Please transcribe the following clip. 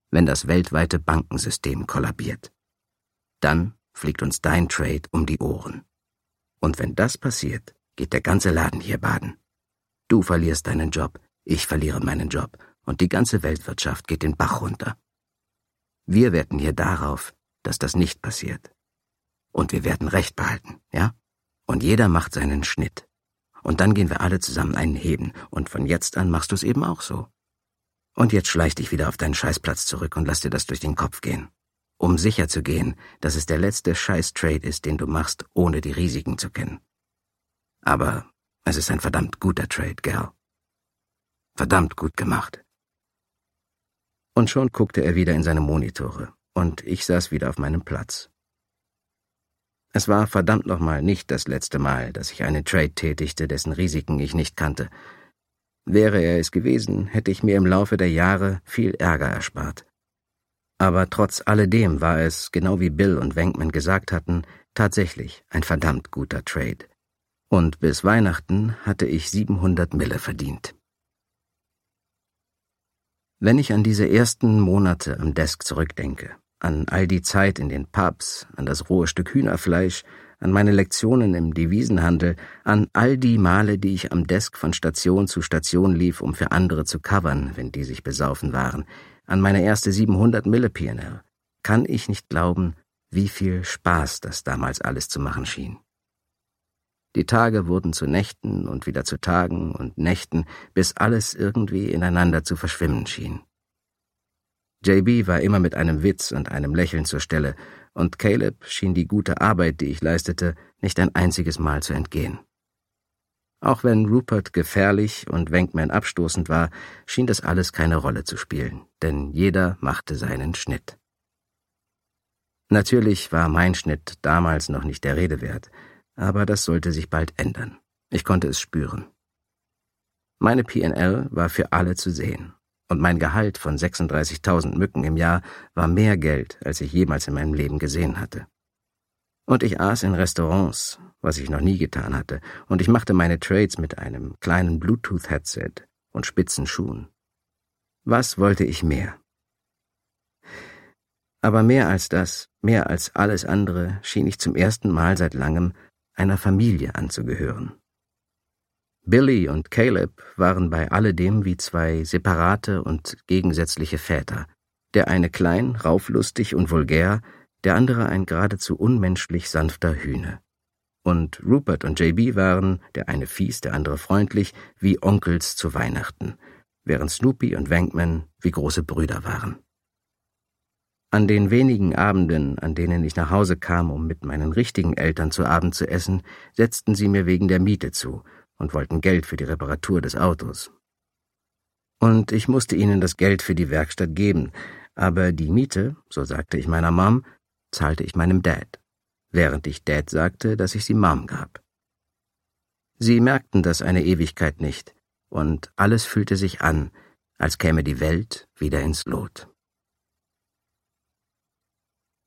wenn das weltweite Bankensystem kollabiert. Dann fliegt uns dein Trade um die Ohren. Und wenn das passiert, geht der ganze Laden hier baden. Du verlierst deinen Job, ich verliere meinen Job und die ganze Weltwirtschaft geht den Bach runter. Wir wetten hier darauf, dass das nicht passiert. Und wir werden Recht behalten, ja? Und jeder macht seinen Schnitt. Und dann gehen wir alle zusammen einen heben und von jetzt an machst du es eben auch so. Und jetzt schleich dich wieder auf deinen Scheißplatz zurück und lass dir das durch den Kopf gehen. Um sicher zu gehen, dass es der letzte Scheiß-Trade ist, den du machst, ohne die Risiken zu kennen. Aber es ist ein verdammt guter Trade, Gal. Verdammt gut gemacht. Und schon guckte er wieder in seine Monitore, und ich saß wieder auf meinem Platz. Es war verdammt nochmal nicht das letzte Mal, dass ich einen Trade tätigte, dessen Risiken ich nicht kannte. Wäre er es gewesen, hätte ich mir im Laufe der Jahre viel Ärger erspart. Aber trotz alledem war es, genau wie Bill und Venkman gesagt hatten, tatsächlich ein verdammt guter Trade. Und bis Weihnachten hatte ich 700 Mille verdient. Wenn ich an diese ersten Monate am Desk zurückdenke, an all die Zeit in den Pubs, an das rohe Stück Hühnerfleisch, an meine Lektionen im Devisenhandel, an all die Male, die ich am Desk von Station zu Station lief, um für andere zu covern, wenn die sich besaufen waren, an meine erste 700 Mille P&L, kann ich nicht glauben, wie viel Spaß das damals alles zu machen schien. Die Tage wurden zu Nächten und wieder zu Tagen und Nächten, bis alles irgendwie ineinander zu verschwimmen schien. JB war immer mit einem Witz und einem Lächeln zur Stelle, und Caleb schien die gute Arbeit, die ich leistete, nicht ein einziges Mal zu entgehen. Auch wenn Rupert gefährlich und Venkman abstoßend war, schien das alles keine Rolle zu spielen, denn jeder machte seinen Schnitt. Natürlich war mein Schnitt damals noch nicht der Rede wert, aber das sollte sich bald ändern. Ich konnte es spüren. Meine P&L war für alle zu sehen, und mein Gehalt von 36.000 Mücken im Jahr war mehr Geld, als ich jemals in meinem Leben gesehen hatte. Und ich aß in Restaurants, was ich noch nie getan hatte, und ich machte meine Trades mit einem kleinen Bluetooth-Headset und spitzen Schuhen. Was wollte ich mehr? Aber mehr als das, mehr als alles andere, schien ich zum ersten Mal seit langem einer Familie anzugehören. Billy und Caleb waren bei alledem wie zwei separate und gegensätzliche Väter, der eine klein, rauflustig und vulgär, der andere ein geradezu unmenschlich sanfter Hühne. Und Rupert und JB waren, der eine fies, der andere freundlich, wie Onkels zu Weihnachten, während Snoopy und Venkman wie große Brüder waren. An den wenigen Abenden, an denen ich nach Hause kam, um mit meinen richtigen Eltern zu Abend zu essen, setzten sie mir wegen der Miete zu und wollten Geld für die Reparatur des Autos. Und ich musste ihnen das Geld für die Werkstatt geben, aber die Miete, so sagte ich meiner Mom, zahlte ich meinem Dad, während ich Dad sagte, dass ich sie Mom gab. Sie merkten das eine Ewigkeit nicht, und alles fühlte sich an, als käme die Welt wieder ins Lot.